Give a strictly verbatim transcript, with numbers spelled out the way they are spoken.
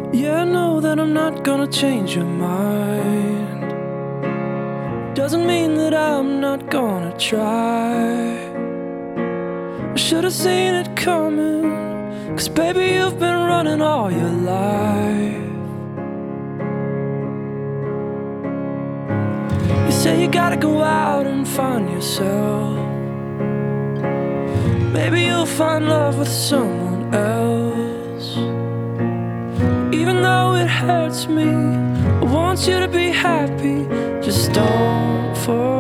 Yeah, I know that I'm not gonna change your mind. Doesn't mean that I'm not gonna try. I should've seen it coming, 'cause baby, you've been running all your life. You say you gotta go out and find yourself. Maybe you'll find love with someone else. Even though it hurts me, I want you to be happy. Just don't forget